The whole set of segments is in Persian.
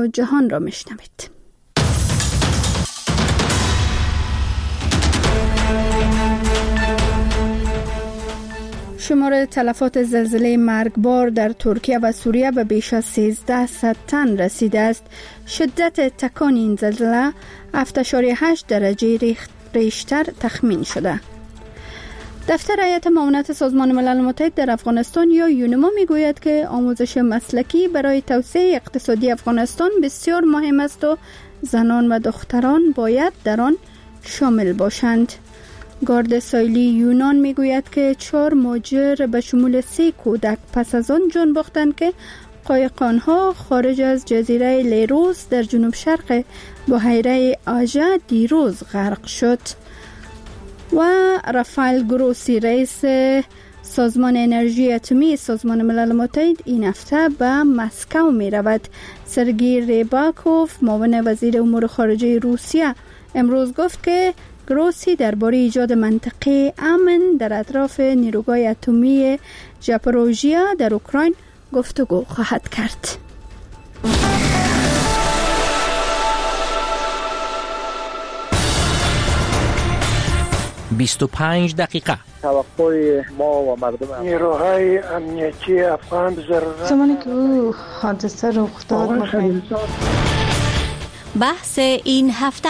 و جهان را میشنوید. شمار تلفات زلزله مرگبار در ترکیه و سوریه به بیش از 1300 تن رسیده است. شدت تکان این زلزله 7.8 درجه ریشتر تخمین شده. دفتر هیئت معاونت سازمان ملل متحد در افغانستان یا یونما میگوید که آموزش مسلکی برای توسعه اقتصادی افغانستان بسیار مهم است و زنان و دختران باید در آن شامل باشند. گارد سایلی یونان میگوید که 4 مهاجر به شمول 3 کودک پس از آن جان باختند که قایقانها خارج از جزیره لیروس در جنوب شرق بحیره آژه دیروز غرق شد. و رافائل گروسی رئیس سازمان انرژی اتمی سازمان ملل متحد این هفته به مسکو می رود. سرگئی ریباکوف معاون وزیر امور خارجه روسیه امروز گفت که گروسی درباره ایجاد منطقه امن در اطراف نیروگاه اتمی ژاپاروژیا در اوکراین گفتگو خواهد کرد. 25 دقیقه توقع ما و مردم نیروهای امنیتی افغان ضرورت زمانی که او حادثه رخ داد بحث این هفته.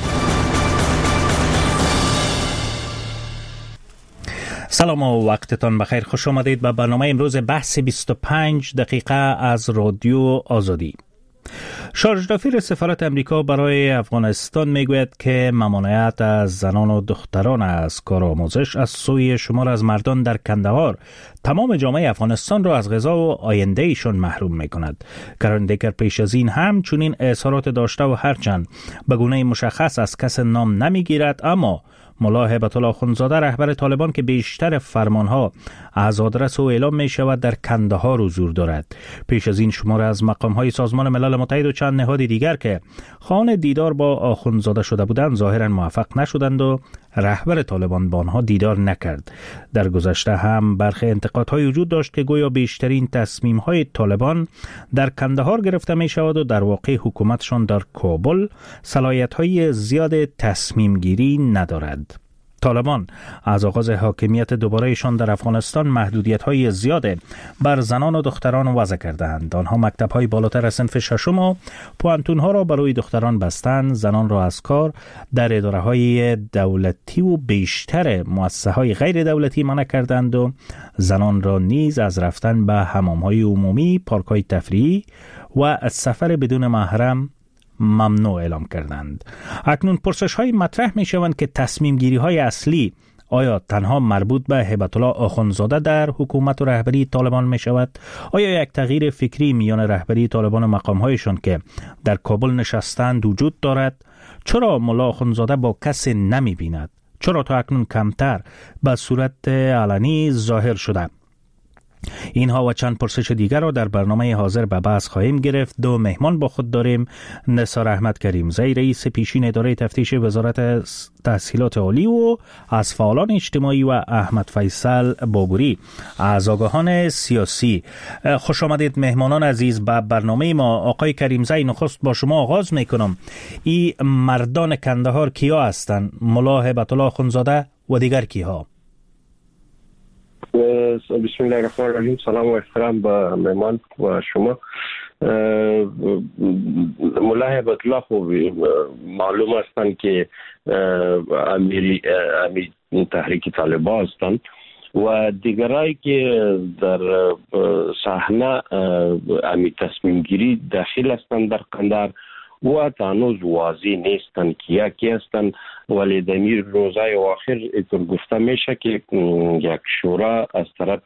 سلام و وقتتان بخیر. خوش آمدید به برنامه امروز بحث 25 دقیقه از رادیو آزادی. شارژ دافیر سفارت امریکا برای افغانستان میگوید که ممانعت از زنان و دختران از کار آموزش از سوی شمار از مردان در کندهار تمام جامعه افغانستان را از غذا و آینده ایشان محروم میکند. کرن دیگر پیش از این هم چنین اظهارات داشته و هرچند به گونه مشخص از کس نام نمیگیرد، اما ملا هیبت الله اخندزاده رهبر طالبان که بیشتر فرمانها از آدرس او اعلام می شود در کندهار حضور دارد. پیش از این شمار از مقامهای سازمان ملل متحد و چند نهاد دیگر که خواهان دیدار با اخندزاده شده بودند ظاهرا موفق نشدند و رهبر طالبان با آنها دیدار نکرد. در گذشته هم برخی انتقادهای وجود داشت که گویا بیشترین تصمیم‌های طالبان در کندهار گرفته می شود و در واقع حکومتشان در کابل صلاحیت‌های زیاد تصمیم گیری ندارد. طالبان از آغاز حاکمیت دوبارهشان در افغانستان محدودیت‌های زیاد بر زنان و دختران وضع کردند. آنها مکتب‌های بالاتر از صنف ششم و پوانتون‌ها را برای دختران بستند، زنان را از کار در اداره‌های دولتی و بیشتر مؤسسه‌های غیر دولتی منع کردند و زنان را نیز از رفتن به حمام‌های عمومی، پارک‌های تفریحی و سفر بدون محرم ممنوع اعلام کردند. اکنون پرسش های مطرح می شوند که تصمیم گیری های اصلی آیا تنها مربوط به هیبت الله اخندزاده در حکومت و رهبری طالبان می شود؟ آیا یک تغییر فکری میان رهبری طالبان و مقام هایشان که در کابل نشستند وجود دارد؟ چرا ملا اخندزاده با کسی نمی بیند؟ چرا تا اکنون کمتر به صورت علنی ظاهر شده؟ اینها و چند پرسش دیگر را در برنامه حاضر به بحث خواهیم گرفت. دو مهمان با خود داریم: نثار احمد کریمزی رئیس پیشین اداره تفتیش وزارت تحصیلات عالی و از فعالان اجتماعی و احمد فیصل بابوری از آگاهان سیاسی. خوش آمدید مهمانان عزیز به برنامه ما. آقای کریمزی، نخست با شما آغاز میکنم. این مردان کندهار کیا هستند؟ ملا هیبت الله اخندزاده و دیگر کیها؟ بسم الله الرحمن الرحیم. سلام و احترام به مهمان و شما. ملا هیبت الله خوب معلوم هستند که امیر تحریک طالبان هستند و دیگرایی که در صحنه امیر تصمیم گیری داخل هستند در کندهار و هنوز واضح نیستند که یکی هستند، ولی در این روزهای آخر گفته میشه که یک شورا از طرف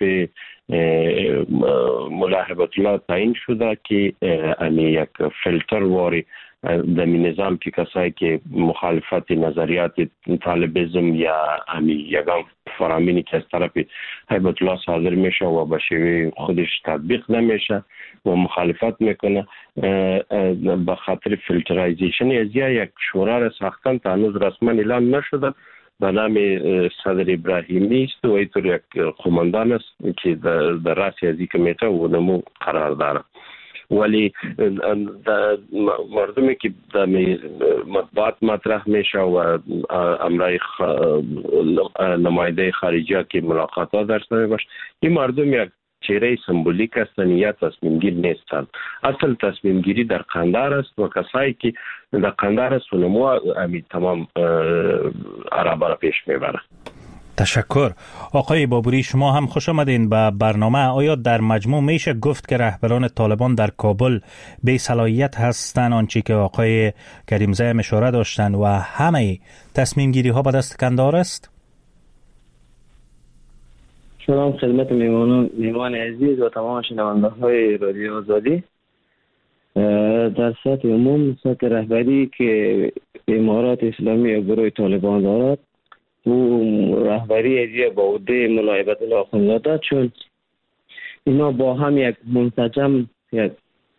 ملا هیبت الله تعیین شده که یک فیلتر واری در نظام که کسایی که مخالفت نظریات طالبیزم یا یگان فرامینی که از طرف هیبت الله صادر میشه و به شیوه خودش تطبیق نمیشه و مخالفت میکنه، به خاطر فیلترایزیشن از یک شورا را ساختن تا هنوز رسما اعلام نشده به نام صدر ابراهیمی است و اینطور یک قماندان است که در رأس از این کمیته و نمو قرار داره. ولی مردمی که در مطبوعات مطرح میشه و امرای نماینده خارجی که ملاقات داشته باشه، این مردم یک چهره سمبولیک هستند یا تصمیم گیر نیستند. اصل تصمیم گیری در قندهار است و کسایی که در قندهار است و نمو تمام عربه را پیش میبره. تشکر. آقای بابوری، شما هم خوش آمدین به برنامه. آیا در مجموع میشه گفت که رهبران طالبان در کابل بی صلاحیت هستند، آنچه که آقای کریمزی هم اشاره داشتند، و همه تصمیم گیری ها به دست قندهار است؟ سلام خدمت میمان عزیز و تمام شنونده های رادیو آزادی. در سطح عموم، سطح رهبری که امارات اسلامی و گروه طالبان دارد و رهبری ازی با عهده ملا هیبت الله اخوندزاده، چون اینا با هم یک منسجم، یک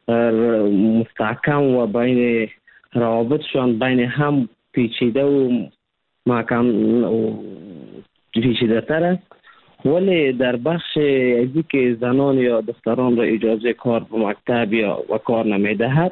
مستحکم و بین روابطشان بین هم پیچیده و محکم و پیچیده تر است. ولی در بخش ازی که زنان یا دختران را اجازه کار به مکتب یا و کار نمیدهد،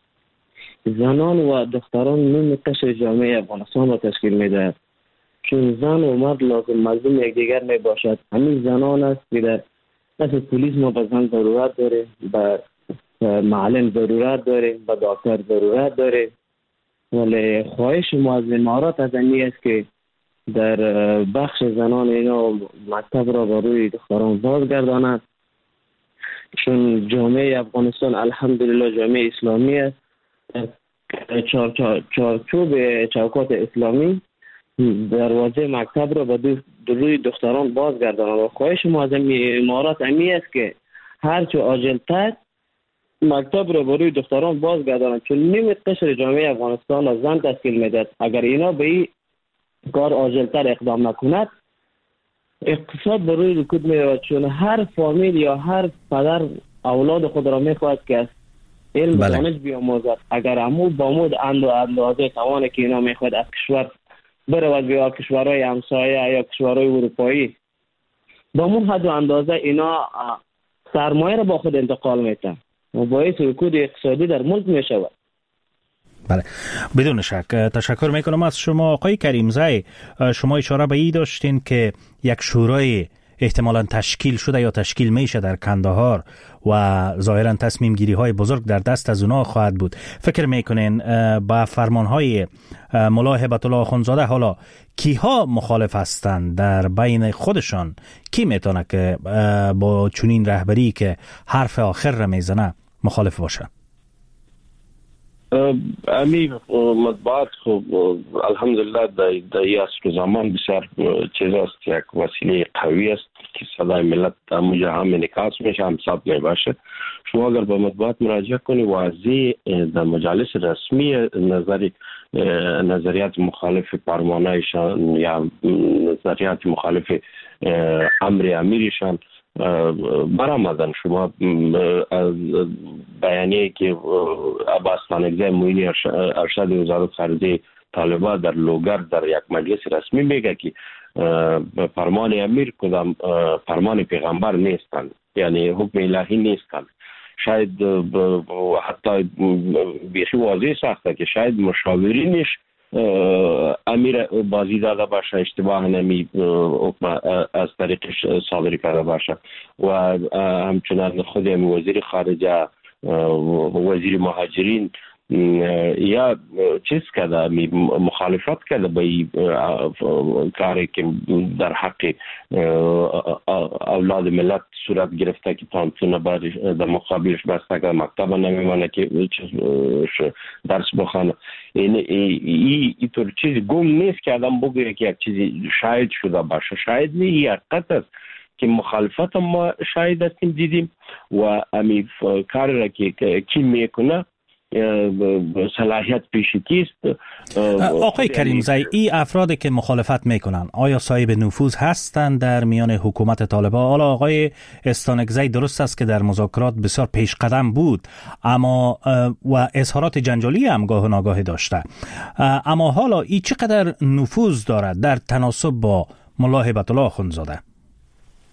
زنان و دختران نیم قشر جامعه افغانستان را تشکیل میدهد، چون زن و مرد لازم ملزوم یکدیگر می باشد. همین زنان است که در مثل پلیس ما به زن ضرورت داره، به معلم ضرورت داره، به دکتر ضرورت داره. ولی خواهش ما از امارات از این است که در بخش زنان اینا مکتب را به روی دختران بازگرداند، چون جامعه افغانستان الحمدلله جامعه اسلامی است. در چارچوب چوکات اسلامی دروازه مکتب را به روی دختران بازگرداند و خواهش ما از امارات امی است که هرچه عاجل‌تر مکتب را به روی دختران بازگرداند، چون نیم قشر جامعه افغانستان را زن تشکیل میدهد. اگر اینا به این کار عاجل‌تر اقدام نکند، اقتصاد به روی رکود میرود، چون هر فامیل یا هر پدر اولاد خود را میخواهد که از علم دانش بیاموزد. اگر امو با مود اندازه توانه که اینا میخواهد از کشور برود یا کشورهای همسایه یا کشورهای اروپایی، با مون حد و اندازه اینا سرمایه را با خود انتقال میتن و باعث رکود اقتصادی در ملک میشود. بله، بدون شک. تشکر میکنم از شما. آقای کریمزی، شما اشاره به این داشتین که یک شورای احتمالاً تشکیل شده یا تشکیل میشه در کندهار و ظاهراً تصمیم گیری های بزرگ در دست از اونا خواهد بود. فکر میکنین با فرمان های ملا هیبت الله اخوندزاده حالا کیها مخالف هستند در بین خودشان؟ کی میتونه که با چنین رهبری که حرف آخر را میزنه مخالف باشه؟ امی مطبوعات خب الحمدلله در این عصر زمان بسیار چیز است، یک وسیله قوی است که صدای ملت در موجه هم انعکاس میشه، هم ثبت میباشه. شما اگر به مطبوعات مراجعه کنی واضح در مجالس رسمی نظریات مخالف فرمانایشان یا نظریات مخالف امر امیرشان برآمدن. شما بیانیه که عباس خانکزی معین ارشد وزارت خارجه طالبان در لوگر در یک مجلس رسمی میگه که فرمان امیر کدام فرمان پیغمبر نیستند، یعنی حکم الهی نیستند. شاید حتی بیخی واضح ساخته که شاید مشاورینش امیر بازی داده باشه، اشتباه نمی حکم از طریقش صادر کرده باشه و همچنان خود وزیر خارجه، وزیر مهاجرین یا چیز کرده، مخالفت کرده به این کاری که در حق اولاد ملت صورت گرفته که تانتونه در مقابلش بسته که مکتب نمیمانه که درس بخانه. این طور چیزی گم نیست که آدم بگویه که یک چیزی شاید شده باشه. شاید نه، این حقیقت است که مخالفت ما شاید هستیم دیدیم و امی کار را که کی میکنه صلاحیت پیشگی است. آقای کریمزی، این افرادی که مخالفت میکنن آیا صاحب نفوذ هستند در میان حکومت طالبان؟ حالا آقای استانکزی درست است که در مذاکرات بسیار پیش قدم بود اما و اظهارات جنجالی هم گاه و ناگاه داشته، اما حالا این چقدر نفوذ دارد در تناسب با ملا هیبت الله اخوندزاده؟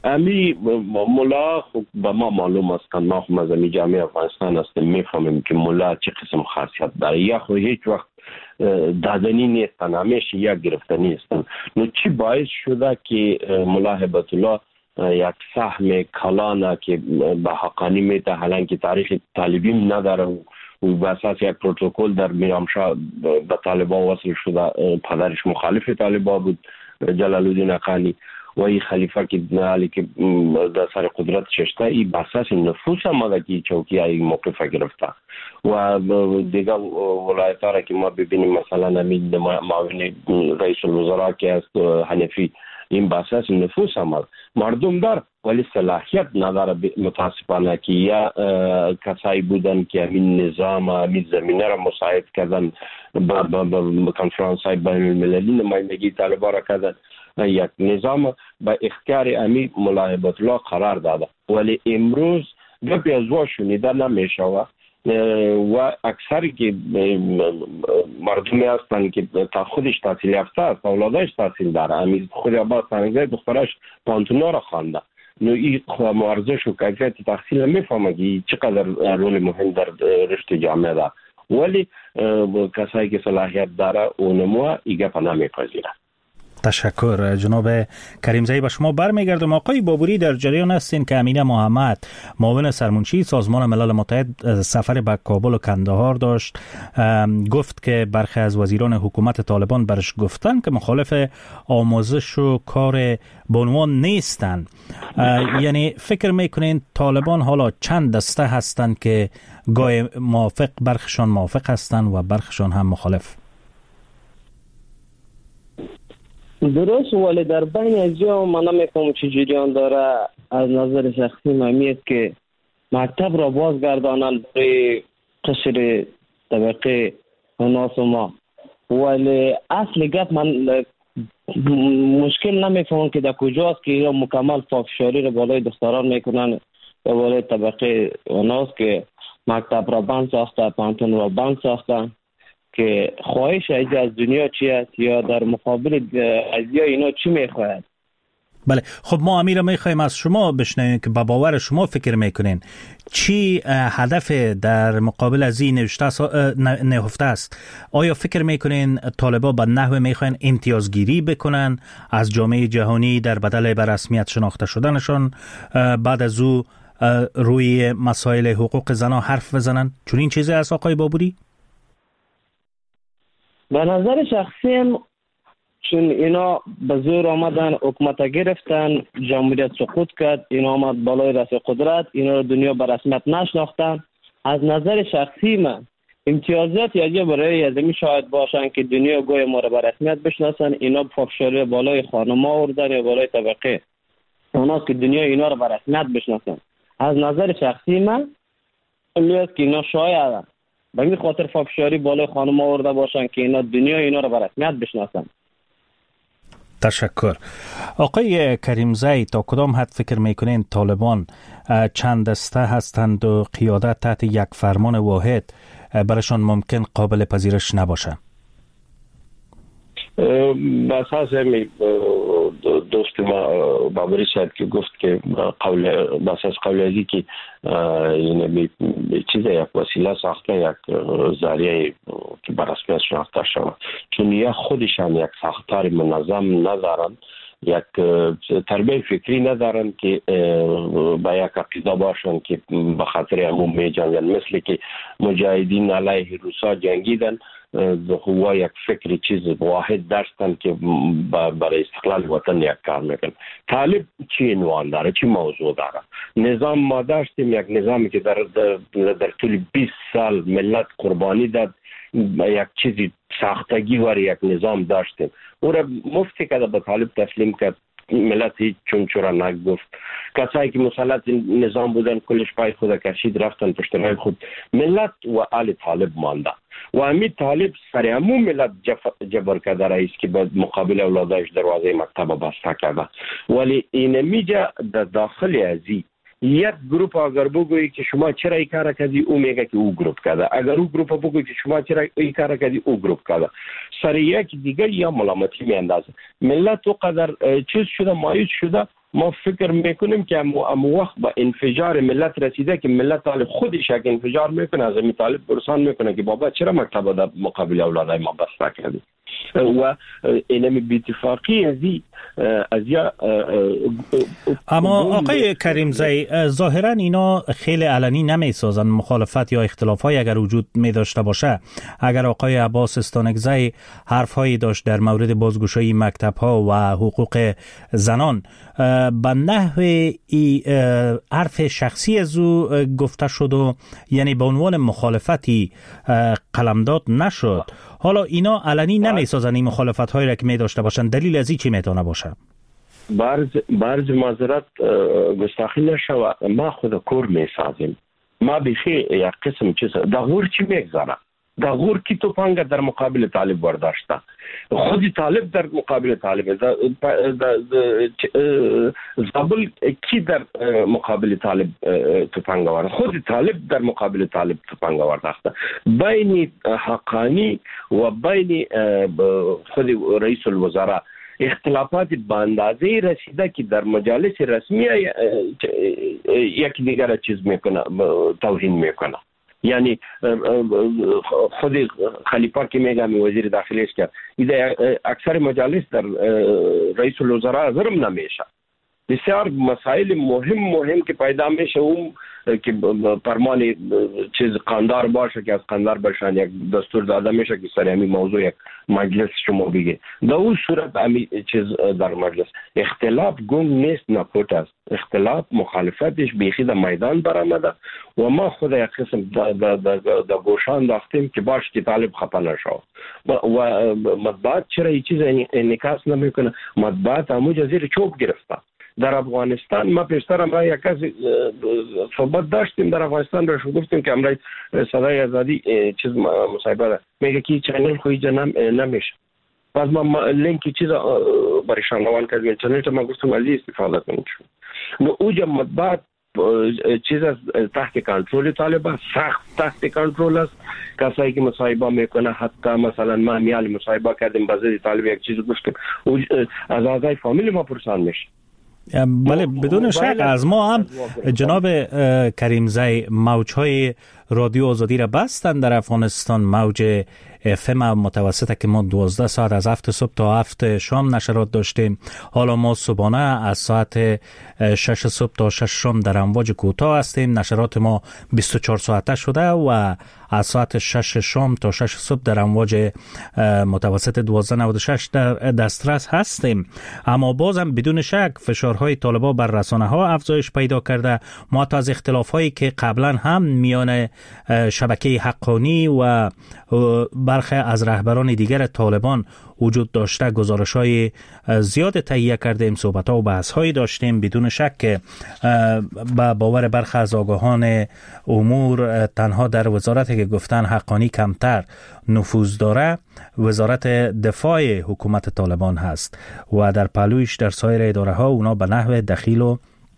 امی ملا خب به ما معلوم است، ما خب از امی جامعه افغانستان هستیم، میفهمیم که ملا چه قسم خاصیت داره. یا خب هیچ وقت دادنی نیستن، همیشه یا گرفتنی هستن. نو چی باعث شده که ملا هیبت الله یک سهم کلانه که به حقانی میته، حالا که تاریخ طالبین نداره و به اساس یک پروتکل در میرامشاه به طالبان وصل شده. پدرش مخالف طالبان بود، جلال الدین حقانی، و این خلیفه که حالی که در سر قدرت ششته، این به اساس نفوس آمده که چوکی این موقف گرفته. و دیگه ولایت ها را که ما ببینیم، مثلا امید معاون رئیس الوزراء که است حنفی، این به اساس نفوس آمد. مردم دار ولی صلاحیت نداره متاسفانه که یا کسایی بودن که همین نظام همین زمینه را مساعد کردن، با کنفرانس های بین المللی نمایندگی طالبان را کردن. یک نظام با اختیار امی ملا هیبت الله قرار داده، ولی امروز گپی از او شنیده نمیشه و اکثری که مردمی هستن که تا خودش تحصیل یافته است، اولادش تحصیل داره، امی خود عباس سنگزی دخترش پانتونا را خوانده. نو این ارزش و کیفیت تحصیل میفهمه که چقدر رول مهم در رشد جامعه داره، ولی کسایی که صلاحیت داره و نموه این گپ نمیپذیره. تشکر جناب کریمزی. به شما برمیگردم. آقای بابوری، در جریان هستین که امین محمد معاون سرمنشی سازمان ملل متحد سفر به کابل و کندهار داشت، گفت که برخی از وزیران حکومت طالبان برش گفتن که مخالف آموزش و کار بانوان نیستن. یعنی فکر میکنین طالبان حالا چند دسته هستن که گاهی موافق، برخشان موافق هستن و برخشان هم مخالف؟ درست، ولی در بین ازیا من نمیفهم چه جریان داره. از نظر شخصی مهمیت که مکتب را بازگردانند برای قشر طبقه ناس ما، ولی اصل گپ من مشکل نمیفهم که در کجاست که اینا مکمل پافشاری را بالای دختران میکنن و بالای طبقه ناس که مکتب را بند ساخته، پانتون را بند ساخته، که خواهش ایجا از دنیا چی است یا در مقابل ازیا اینا چی میخواهد. بله، خب ما امیر میخوایم از شما بشنویم که با باور شما فکر میکنین چی هدف در مقابل از این نهفته است؟ آیا فکر میکنین طالبان به نحو میخواین امتیازگیری بکنن از جامعه جهانی در بدل به رسمیت شناخته شدنشان، بعد از او روی مسائل حقوق زنان حرف بزنن؟ چون این چیزی است آقای بابوری؟ به نظر شخصیم چون اینا به زور آمدن حکومت گرفتن، جمهوریت سقوط کرد، اینا آمد بالای رأس قدرت، اینا رو دنیا به رسمیت نشناختن. از نظر شخصی من امتیازات یا برای ازمی شاید باشن که دنیا گوی ما رو به رسمیت بشناسن، اینا پافشاری بالای خانم آوردن یا بالای طبقه اونا که دنیا اینا رو به رسمیت بشناسن. از نظر شخصی من میاد که اینا شاید به این خاطر پافشاری بالای خانم آورده باشن که اینا دنیا اینا رو به رسمیت بشناسن. تشکر. آقای کریمزی، تا کدام حد فکر میکنین طالبان چند دسته هستند و قیادت تحت یک فرمان واحد برشان ممکن قابل پذیرش نباشه؟ به اساس دوست ما بابری صاحب که گفت که به اساس قول ازی که یعنی چیز یک وسیله ساخته، یک ذریعه که بر رسمیت شناخته شود، چون یا خودشان یک ساختار منظم ندارن، یک تربیت فکری ندارن که با یک عقیده باشن که به خاطر عموم می جنگن، مثل که مجاهدین علیه روسا جنگیدن و یک فکری چیز واحد داشتن که برای استقلال وطن یک کار میکن. طالب چی عنوان داره، چی موضوع داره؟ نظام ما داشتیم، یک نظامی که در طول 20 سال ملت قربانی داد، یک چیزی ساختگی ور یک نظام داشتیم، او را مفتی که به طالب تسلیم کرد، ملت هیچ چون چرا نگفت. کسایی که مسلط نظام بودن کلش پای خود کشید، رفتن پشتنهای خود، ملت و آل طالب مانده و امید طالب سر عموم ملت جبر کرده رئیس که به مقابل اولادش دروازه مکتب بسته کرده. ولی این میجا در داخل ازی یک گروپ اگر بگویی که شما چرا این کار کردی، او میگه که او گروپ کرده. اگر او گروپ بگویی که شما چرا این کار کردی، او گروپ کرده. سر یک دیگه یا ملامتی میاندازه. ملت تو قدر چیز شده، مایوس شده ما فکر میکنیم که ام وقت با انفجار ملت رسیده که ملت طالب خودش یک انفجار میکنه، از این طالب پرسان میکنه که بابا چرا مکتب در مقابل اولادای ما بسته کردی و اینمی بی‌اتفاقی از یا اما آقای کریمزی ظاهرا اینا خیلی علنی نمیسازن. مخالفت یا اختلافایی اگر وجود می داشته باشه، اگر آقای عباس استانکزی حرفهایی داشت در مورد بازگشایی مکتب ها و حقوق زنان، به نحو حرف شخصی از او گفته شد و یعنی به عنوان مخالفتی قلمداد نشد. حالا اینا علنی نمیسازن این مخالفت هایی را که می داشته باشن، دلیل از این چی میتونه باشه؟ برز معذرت گستاخی نشوه، ما خود کور میسازیم. ما بیخی یک قسم چیز دا غور چی میگذاره، دا غور کی توپانگ در مقابل طالب برداشته، خودی طالب در مقابل طالب، زابل کی در مقابل طالب توپانگ ورده، خودی طالب در مقابل طالب توپانگ ورداشته. بین حقانی و بین خودی رئیس الوزراء اختلافات به اندازه رسیده که در مجالس رسمی یکی دیگر چیز میکنه، توهین میکنه. یعنی خود خلیفه که میگم وزیر داخلیش کرد، اکثر مجالس در رئیس الوزراء ظلم نمیشه. بسیار مسائل مهم که پیدا میشه اون که فرمان چیز قاندار باشه که از قاندار بشن یک دستور داده میشه که سر همین موضوع یک مجلس شما بگه. در اون صورت همین چیز در مجلس اختلاف گنگ نیست، نپوت است. اختلاف مخالفتش بیخی در میدان برآمده و ما خود یک قسم در گوشه انداختیم که باش که طالب خفه نشود و مطبوعات چرا این چیز انعکاس نمیکنه. مطبوعات همونجا زیر چوب گرفته. در افغانستان ما پیشتر امرای یک کسی صحبت داشتیم در افغانستان را گفتیم که امرای صدای آزادی چیز مصاحبه ده میگه که چنل خوی جنم نمیشه. بعد ما لینکی چیز برای شنوان کردیم اینترنت، ما گفتم از این استفاده کنیم. اوجا مطبوعات چیز از تحت کنترل طالبان، سخت تحت کنترل است. کسایی که مصاحبه میکنه، حتی مثلا ما میال مصاحبه کردیم بازی طالب یک چیز گفتیم از اعضای فامیل ما پرسان میشه. بله بدون شک از ما هم جناب کریمزی موجهای رادیو آزادی را بستن در افغانستان، موج FM متوسطه که ما 12 ساعت از 7 صبح تا 7 شام نشرات داشتیم. حالا ما صبحانه از ساعت 6 صبح تا 6 شام در امواج کوتاه هستیم. نشرات ما 24 ساعته شده و از ساعت 6 شام تا 6 صبح در امواج متوسط 1296 در دسترس هستیم. اما بازم بدون شک فشارهای طالبان بر رسانه ها افزایش پیدا کرده. ما از اختلافهایی که قبلا هم میان شبکه حقانی و برخی از رهبران دیگر طالبان وجود داشته گزارش‌های زیاد تهیه کردیم، صحبت‌ها و بحث‌هایی داشتیم. بدون شک که با باور برخی از آگاهان امور تنها در وزارتی که گفتن حقانی کمتر نفوذ داره وزارت دفاع حکومت طالبان هست و در پهلویش در سایر اداره‌ها اونا به نحو دخیل و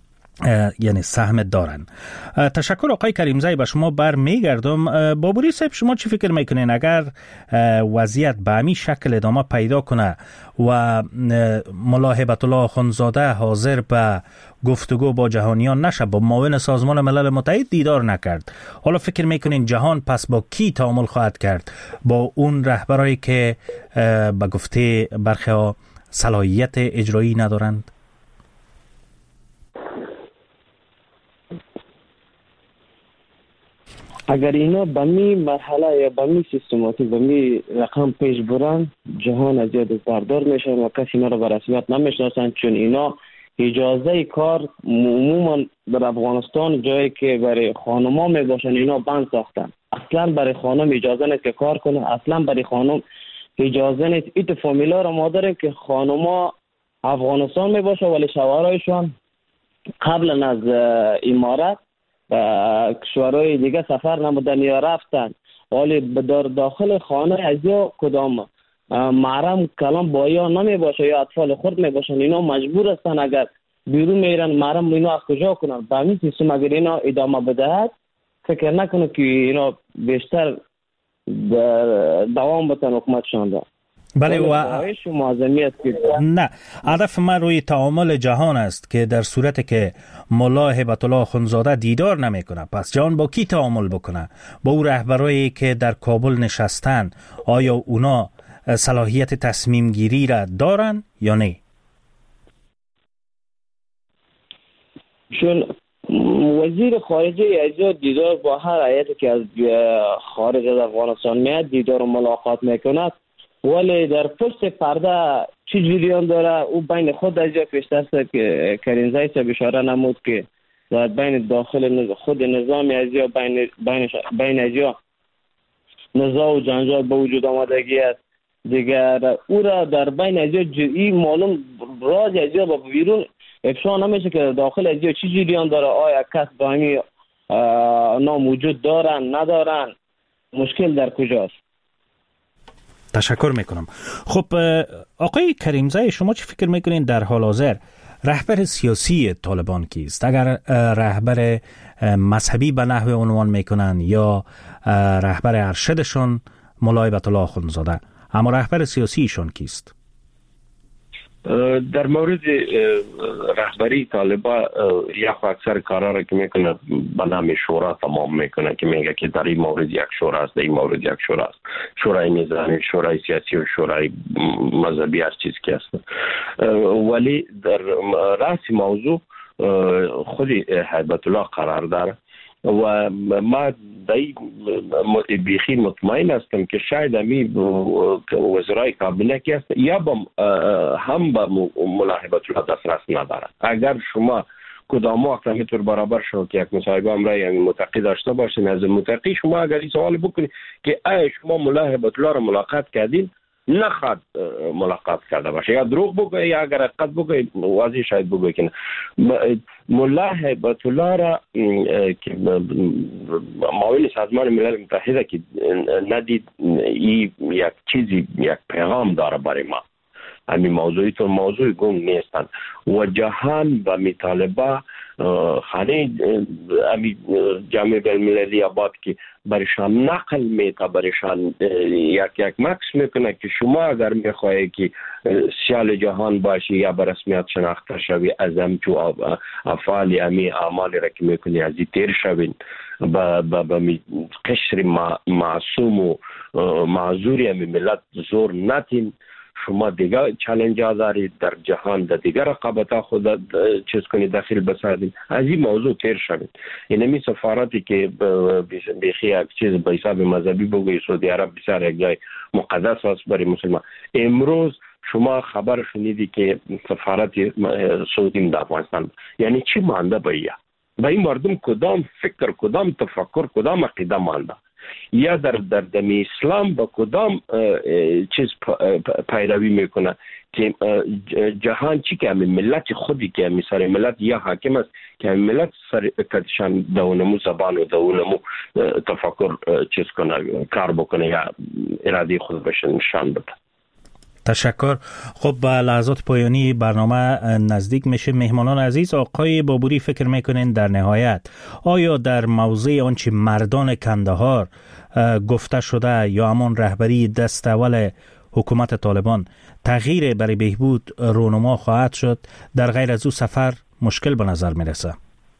یعنی سهم دارن. تشکر آقای کریمزی، به شما برمیگردم. بابوری صاحب شما چی فکر میکنین اگر وضعیت به همین شکل ادامه پیدا کنه و ملا هیبت الله آخوندزاده حاضر به گفتگو با جهانیان نشه، با معاون سازمان ملل متحد دیدار نکرد، حالا فکر میکنین جهان پس با کی تعامل خواهد کرد؟ با اون رهبرایی که به گفته برخی ها صلاحیت اجرایی ندارند؟ اگر اینا به می مرحله یا به می سیستماتیک به می رقم پیش برن، جهان از یاد بردار میشن و کسی اینا رو به رسمیت نمیشناسن، چون اینا اجازه کار عموما در افغانستان جایی که برای خانما می باشن اینا بند ساختن. اصلا برای خانم اجازه نیست که کار کنه، اصلا برای خانم اجازه نیست. ایت فامیلا رو ما داره که خانما افغانستان می باشه ولی شوهرایشان قبل از امارات کشورهای دیگه سفر نمودن یا رفتن، ولی در داخل خانه از یا کدام محرم کلام با یا نمی باشه یا اطفال خود می باشن، اینا مجبور هستن اگر بیرون میرن محرم اینا از کجا کنن. با همین سیستم اگر اینا ادامه بدهد فکر نکنه که اینا بیشتر دوام بتن حکومتشان ده. بله و معظمیت نه، هدف من روی تعامل جهان است که در صورتی که ملا هیبت الله اخوندزاده دیدار نمیکنه، پس جهان با کی تعامل بکنه؟ با او رهبرایی که در کابل نشستن، آیا اونا صلاحیت تصمیم گیری را دارن یا نه؟ چون وزیر خارجه اجازه دیدار با هر هیئتی که از خارج از افغانستان میاد دیدار و ملاقات میکند، ولی در پشت پرده چی جریان داره او بین خود از جا پیشتر که کرینزای صاحب اشاره نمود که در بین داخل خود نظام از جا بین از جا نزاع و جنجال به وجود آمدگی است. دیگر او را در بین از جا معلوم راز از جا به بیرون افشا نمیشه که داخل از جا چی جریان داره، آیا کس دائمی نام وجود دارن ندارن، مشکل در کجاست؟ تشکر میکنم. خب آقای کریمزای، شما چه فکر میکنین در حال حاضر رهبر سیاسی طالبان کیست؟ اگر رهبر مذهبی به نحو عنوان میکنن یا رهبر ارشدشون ملا هیبت الله اخوندزاده، اما رهبر سیاسیشون کیست؟ در مورد رهبری طالبان یک اکثر کارا را که میکنه به نام شورا تمام میکنه که میگه که در این مورد یک شورا است، در این مورد یک شورا است، شورای نظامی، شورای سیاسی و شورای مذهبی هر چیز که است. ولی در رأس موضوع خود هیبت الله قرار داره و ما بیخی مطمئن هستم که شاید امی وزرای کابینه که است یا هم به ملا هیبت الله دسترس نداره. اگر شما کدام وقت همینطور برابر شد که یک مصاحبه امرای متقی داشته باشین از متقی، شما اگر این سوال بکنید که آیا شما ملا هیبت الله را ملاقات کردین، نخواد ملاقات کرده باشه، یا دروغ بگه یا اگر حقیقت بگه واضح شاید بگه که ملا هیبت الله را که معاون سازمان ملل متحده که ندید این یک چیزی یک پیغام داره برای ما، همین موضوعی گنگ نیستن و جهان به میطالبه خانه امی جامعه بین‌المللی آباد که برشان نقل میتا، برشان یک مکس میکنه که شما اگر میخواهی که سیال جهان باشی یا به رسمیت شناخته شوی از همچو افعال امی اعمال را که میکنی از این تیر شوین به قشر معصوم و معذوری امی ملت زور نتین، شما دیگه چالش دارید در جهان، در دیگه رقابت خود چیز کنید داخل بسازید، از این موضوع تیر شوید. اینمی سفارتی که بیخی یک چیز به حساب مذهبی بگوی سعودی عرب بسیار یک جای مقدس است برای مسلمان. امروز شما خبر شنیدی که سفارت سعودی در افغانستان، یعنی چی مانده به این مردم کدام فکر، کدام تفکر، کدام عقیده مانده، یا در دم اسلام با کدام چیز پیروی میکنه که جهان چی که همین ملت خودی که همین سر ملت یا حاکم است که همین ملت سر کدشان دونمو زبان و دونمو تفکر چیز کنه، کار بکنه یا اراده خود بشه نشان بده. تشکر. خب به لحظات پایانی برنامه نزدیک میشه. مهمانان عزیز، آقای بابوری فکر میکنین در نهایت آیا در موضوع آنچه مردان کندهار گفته شده یا همان رهبری دست اول حکومت طالبان تغییر برای بهبود رونما خواهد شد؟ در غیر از او سفر مشکل به نظر میرسه.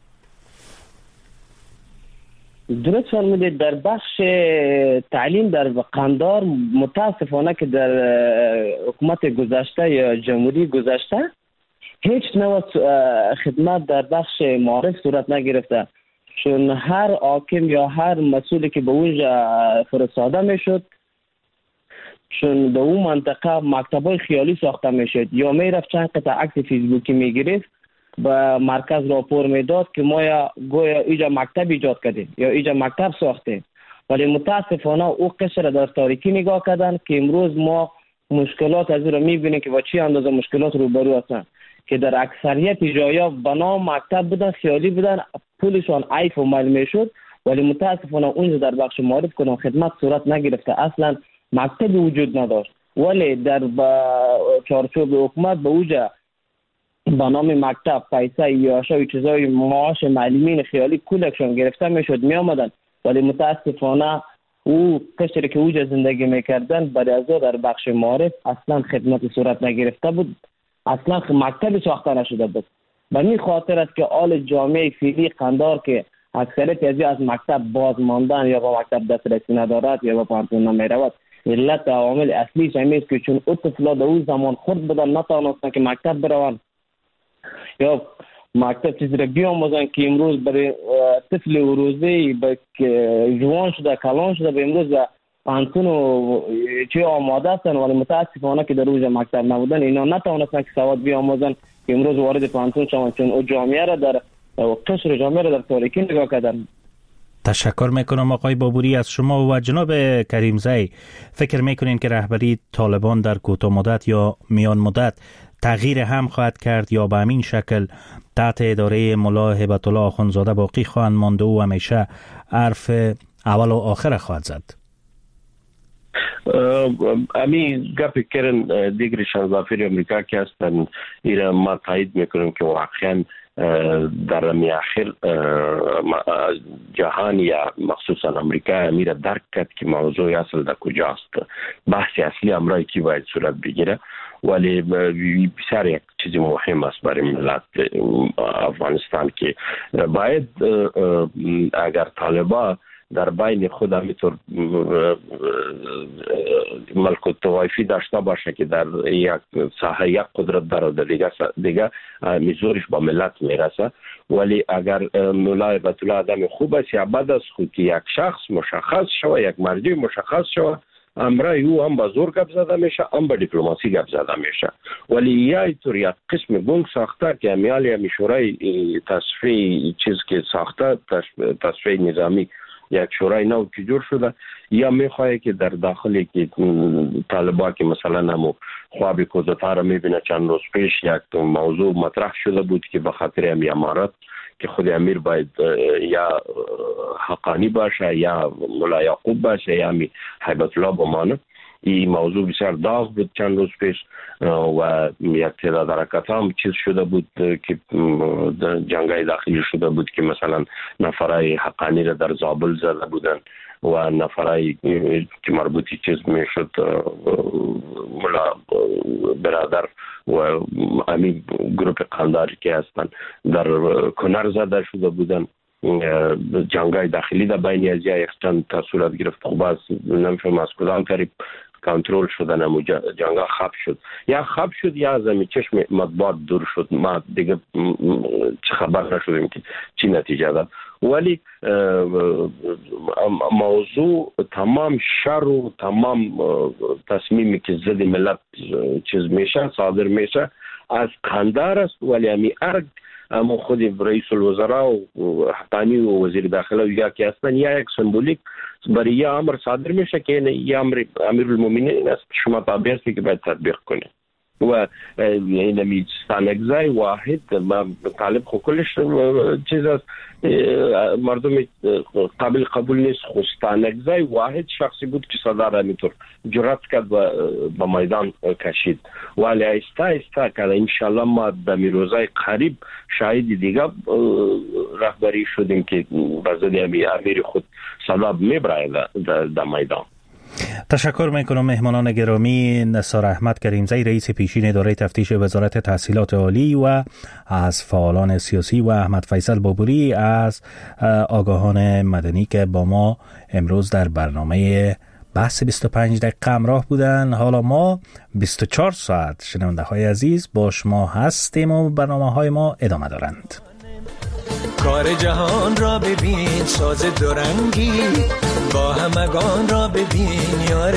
درست فرمودید. در بخش تعلیم در قندهار متاسفانه که در حکومت گذشته یا جمهوری گذشته هیچ نوع خدمت در بخش معارف صورت نگرفته، چون هر حاکم یا هر مسئولی که به اونجا فرستاده میشد، چون به اون منطقه مکتبای خیالی ساخته میشد یا میرفت چند قطعه عکس فیسبوکی میگرفت به مرکز راپور میداد که ما گویا اینجا مکتب ایجاد کردیم یا اینجا مکتب ساختیم، ولی متاسفانه او قشر در تاریکی نگاه کردن که امروز ما مشکلات از رو میبینیم که با چی اندازه مشکلات روبرو هستن که در اکثریت جایا بنا مکتب بودن، خیالی بودن، پولشان عیف و مل میشد، ولی متاسفانه اونجا در بخش معارف کنم خدمت صورت نگرفته، اصلا مکتب وجود نداشت، ولی در چارچوب حکومت به اوجا با نام مکتب پیسه یا شوی چیزای معاش معلمین خیالی کلکشون گرفته میشد می آمدن، ولی متاسفانه او قشری که اوجا زندگی میکردن بعد از او در بخش معارف اصلا خدمت صورت نگرفته بود، اصلا مکتب ساخته نشده بود. به این خاطر است که آل جامعه فعلی قندار که اکثریت از مکتب باز ماندن یا با مکتب دسترسی ندارد یا با پانتون نمیرود، علت عوامل اصلیش همین است که چون او طفلا در اون زمان خود بدن نتوانستن که مکتب بروند یا مکتب چیزی را بیاموزن که امروز برای طفل روزی جوان شده کلان شده به امروز پانتون و چه آماده هستن، ولی متاسفانه که در روز مکتب نبودن اینا نتوانستن که سواد بیاموزن که امروز وارد پانتون شوند، چون او جامعه را در قشر جامعه را در تاریکی نگاه کردن. تشکر میکنم آقای بابوری از شما. و جناب کریمزی، فکر میکنین که رهبری طالبان در کوتاه مدت یا میان مدت تغییر هم خواهد کرد یا به همین شکل تحت اداره ملا هیبت الله آخوندزاده باقی خواهند مانده و همیشه حرف اول و آخر خواهد زد؟ امی گپ کرن دیگر شانزافیر امریکا که هستن ایره ما تایید میکنم که واقعا در اخیر جهان یا مخصوصا امریکا امیر درک کرد که موضوع اصل در کجاست. بحث اصلی امرای کی باید صورت بگیره، ولی بسیار یک چیزی مهم است برای ملت افغانستان که باید اگر طالبان در بین خود همینطور ملک الطوایفی داشته باشه که در یک ساحه یک قدرت داره و دیگه میزورش با ملت میرسه، ولی اگر ملا هیبت الله آدم خوب است یا بد است خود که یک شخص مشخص شوه، یک مرجع مشخص شوه، امرای او هم با زور گپ زده میشه هم با دیپلماسی گپ زده میشه. ولی یا اینطور یک قسم گنگ ساخته که امیالی شورای تصفیه چیز که ساخته تصفیه نظامی یک شورای نو که جور شده، یا میخواه که در داخلی که طالبا که مثلا همو خواب کوزتا را میبینه چند روز پیش یک موضوع مطرح شده بود که به خاطر امی امارات که خود امیر باید یا حقانی باشه یا ملا یعقوب باشه یا امی هیبت الله بمانه. این موضوع بسیار داغ بود چند روز پیش و یک تعداد حرکت هم چیز شده بود که جنگای داخلی شده بود که مثلا نفرای حقانی را در زابل زده بودن و نفرای که مربوطی چیز میشد ملا برادر و همین گروپ قنداری که هستن در کنر زده شده بودن. جنگای داخلی در بین از یک چند تا صورت گرفت، خب از نمیفهم از کدام طریق کنترل شدن و جنگا خب شد یا از همی چشم مطبوعات دور شد. ما دیگه چه خبر نشدیم که چی نتیجه داد، ولی موضوع تمام شر و تمام تصمیمی که ضد ملت چیز میشه صادر میشه از قندار است، ولی همی ارگ اما خود رئیس الوزراء و حقانی و وزیر داخله یا که هستن یا یک سمبولیک برای یه امر صادر میشه که یه امیر المؤمنین است، شما تابع هستی که باید تطبیق کنه. و این ستانکزای واحد ما طالب خو کلش چیز است مردم قابل قبول نیست، خو ستانکزای واحد شخصی بود که صدر همینطور جرأت کرد و به میدان کشید. ولی ایستا که انشالله ما در روزهای قریب شاهد دیگه رهبری شدیم که بازدی امیر خود صدا میبره در میدان. تشکر میکنم مهمانان گرامی. نثار احمد کریمزی رئیس پیشین اداره تفتیش وزارت تحصیلات عالی و از فعالان سیاسی و احمد فیصل بابوری از آگاهان مدنی که با ما امروز در برنامه بحث 25 دقیقه همراه بودن. حالا ما 24 ساعت شنونده های عزیز با شما هستیم و برنامه های ما ادامه دارند. کار جهان را ببین ساز دورنگی، با همگان را ببین یار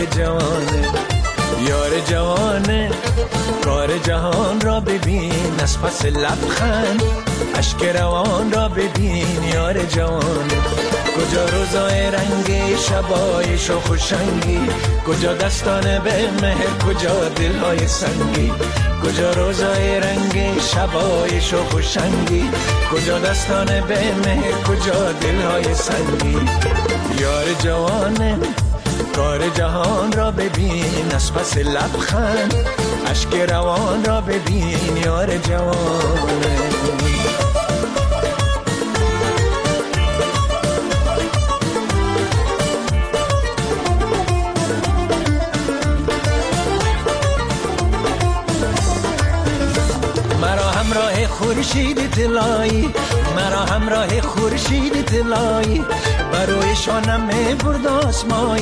جوانه کار جهان را ببین از پس لبخند، اشک روان را ببین یار جوانه. کجا روزای رنگی شبای شوخ و شنگی، کجا دستان به مهر کجا دلهای سنگی. کجا روزای رنگی شبای شوخ و شنگی، کجا دستان به مهر کجا دلهای سنگی. یار جوانه کار جهان را ببین از پس لبخند، اشک روان را ببین یار جوانه. خورشید طلایی، مرا همراه خورشید طلایی، بروی شانم برد آسمایی.